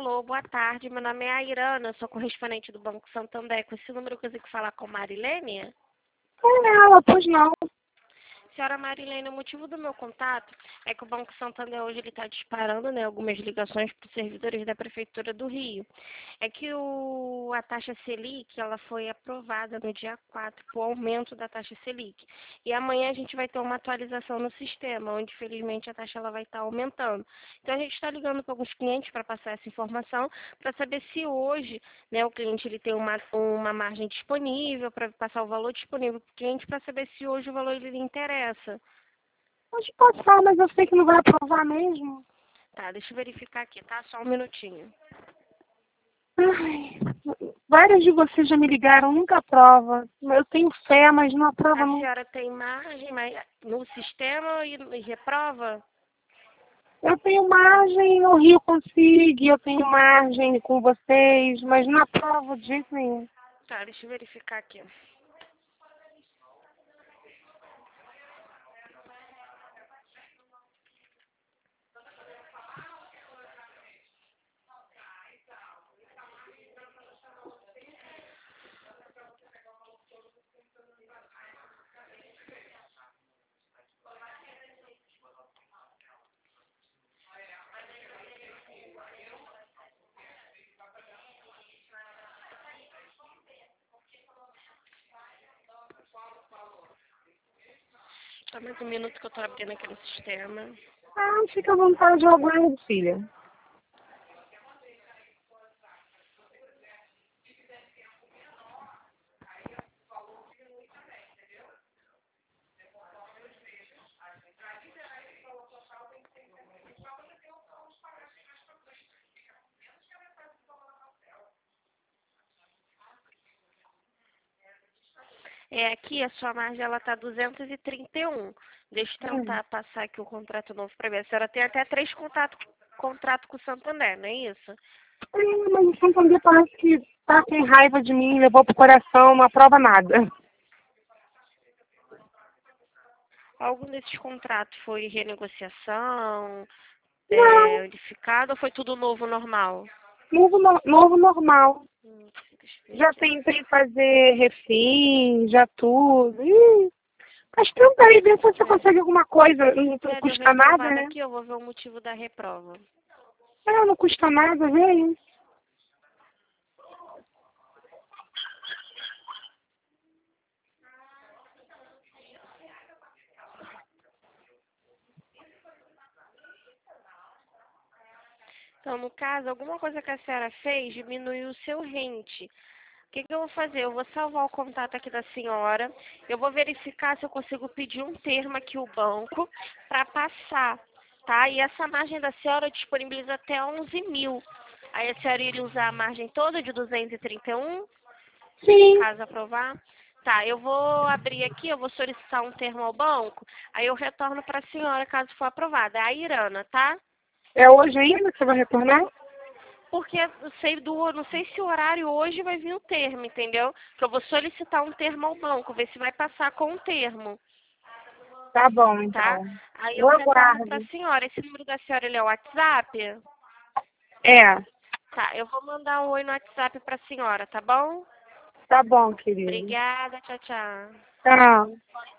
Alô, boa tarde. Meu nome é Airana, sou correspondente do Banco Santander. Com esse número eu consigo falar com Marilene? Ela, pois não. Senhora Marilene, o motivo do meu contato é que o Banco Santander hoje está disparando, né, algumas ligações para os servidores da Prefeitura do Rio. É que a taxa Selic ela foi aprovada no dia 4, o aumento da taxa Selic. E amanhã a gente vai ter uma atualização no sistema, onde felizmente a taxa ela vai estar aumentando. Então a gente está ligando para alguns clientes para passar essa informação, para saber se hoje, né, o cliente ele tem uma margem disponível, para passar o valor disponível para o cliente, para saber se hoje o valor ele lhe interessa. Pode passar, mas eu sei que não vai aprovar mesmo. Tá, deixa eu verificar aqui, tá? Só um minutinho. Ai, várias de vocês já me ligaram, nunca aprova. Eu tenho fé, mas não aprova A não. senhora tem margem no sistema e reprova? Eu tenho margem no Rio Consigo, eu tenho margem com vocês, mas não aprovo de jeito nenhum. Tá, deixa eu verificar aqui. Só mais um minuto que eu tô abrindo aqui no sistema. Ah, fica à vontade, eu aguardo, filha. Aqui a sua margem ela tá 231. Deixa eu tentar passar aqui o contrato novo para ver. A senhora tem até 3 contrato com o Santander, não é isso? Mas o Santander parece que tá com raiva de mim, levou pro coração, não aprova nada. Algum desses contratos foi renegociação, Não, unificado ou foi tudo novo, normal? novo normal. Deixa eu ver Já aqui. tentei fazer refim, já tudo. Ih, mas tenta aí ver se você consegue alguma coisa. Não Deu custa nada, reprovado né? aqui, eu vou ver o motivo da reprova. Não custa nada, vem. Então, no caso, alguma coisa que a senhora fez diminuiu o seu rente. O que eu vou fazer? Eu vou salvar o contato aqui da senhora. Eu vou verificar se eu consigo pedir um termo aqui o banco para passar, tá? E essa margem da senhora disponibiliza até 11 mil. Aí a senhora iria usar a margem toda de 231, Sim, caso aprovar. Tá, eu vou abrir aqui, eu vou solicitar um termo ao banco, aí eu retorno para a senhora caso for aprovada. É a Irana, tá? é hoje ainda que você vai retornar? Porque não sei se o horário hoje vai vir o termo, entendeu? Que eu vou solicitar um termo ao banco, ver se vai passar com o termo, Tá bom, tá? então. Aí eu Eu retorno para aguardo. a senhora. Esse número da senhora, ele é o WhatsApp? É, Tá, eu vou mandar um oi no WhatsApp para a senhora, tá bom? tá bom, querido. Obrigada, tchau, tchau. Tchau.